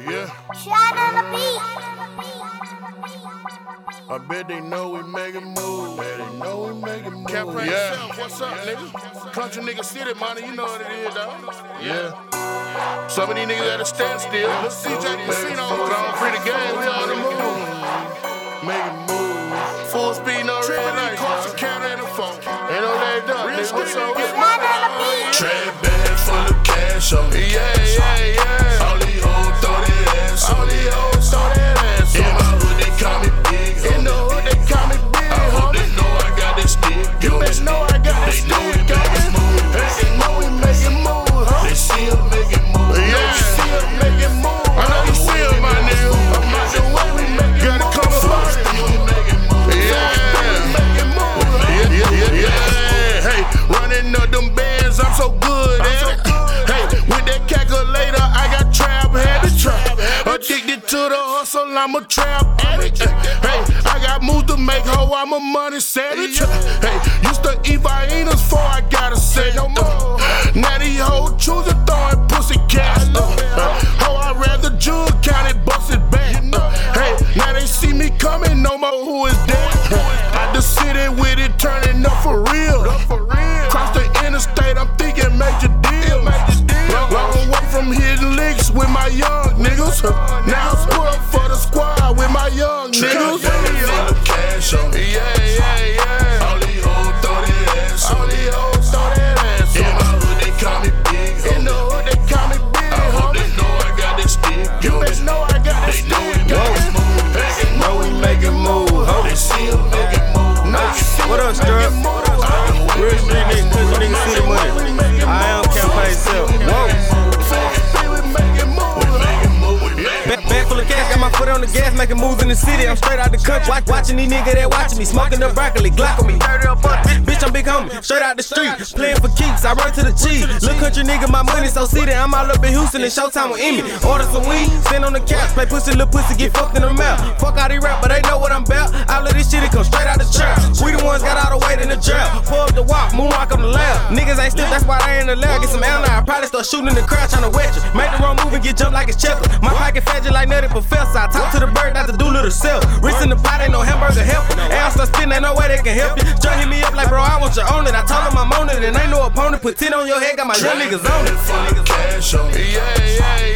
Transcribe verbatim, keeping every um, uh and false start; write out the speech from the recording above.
Yeah. Shot on the beat. I bet they know we making moves. Bet they know we making moves. Cap Pratt Yeah. himself, what's up, nigga? Country nigga city, money, you know what it is, dog. Yeah. Some of these niggas at a standstill. Look, C J Casino, on free the game, we on the move. Making moves. Full speed, no red light. Course, counter and a phone. Ain't no leg done, nigga. What's up? Get Shot on the beat. Trap bag full of cash on me. Yeah, yeah, yeah. All these hoes throw that ass All on me. these hoes throw that ass In on my hood they call me big. In the hood, they call me big, I hope they homie. know I got that stick. You best know I got that They know we stick, making homie. moves. They know we making moves, huh? They see us making moves. Yeah, you see us making moves. I know you see us, my nigga. I'm out the way, we making Gotta come about it. We making moves. Yeah, making moves. Yeah, yeah, yeah, yeah. Hey, running up them bands, I'm so good at it. Hey, with that calculator, I got trap habits. Addicted to the hustle, I'm a trap addict. Hey, I got moves to make, ho, I'm a money savage. Hey, used to eat Viennas before I got a set. No more. Now these hoes choosing throwing pussy cats. Ho, I rather jug count it, bust it back. Hey, now they see me coming, no more who is that? Out the city with it, turning up for real. Cross the interstate, I'm thinking major deal. Long way from hitting licks with my young niggas. Now I'm put up for the squad with my young Trap niggas. bag full of cash on me. Yeah, yeah, yeah. All these hoes throw that ass All on me. these hoes throw that ass In on my hood they call me big. In the hood, they call me big, I hope they homie. know I got that stick. You best know I got that They know we stick, making homie. moves. They know we making moves, ho. They see us making moves. Know you see What us up, Stirrup? making moves, ho. Real street nigga, country nigga, city money. I am campaign self. Whoa. Back, back full of cash, got my foot on the gas, making moves in the city. I'm straight out the country. Watch, watching these niggas that watching me, smoking the broccoli, Glock on me. Bitch, I'm big homie, straight out the street, playing for keeps. I run to the cheese. Little country nigga, my money so city. I'm all up in Houston and Showtime with Emmy. Order some weed, stand on the couch, play pussy, little pussy, get fucked in the mouth. Fuck all these rap, but they know what I'm about. All of this shit, it come straight out the trap. We the ones got all the weight in the drought. Pull up the walk, moonwalk on the lab. Niggas ain't stiff, that's why they ain't allowed. Get some L now, I probably start shooting in the crowd, tryna wet you. Make the wrong move and get jumped like it's checker. My pocket fat just like Nutty Professor. I talk to the bird, not to do little self. Wrist in the pot, ain't no hamburger helper. Ass start spinning, ain't no way they can help you. Joe hit me up like, bro, I want you on it. I told him I'm on it, and ain't no opponent. Put ten on your head, got my young niggas on it. Full of cash on me. Yeah, yeah,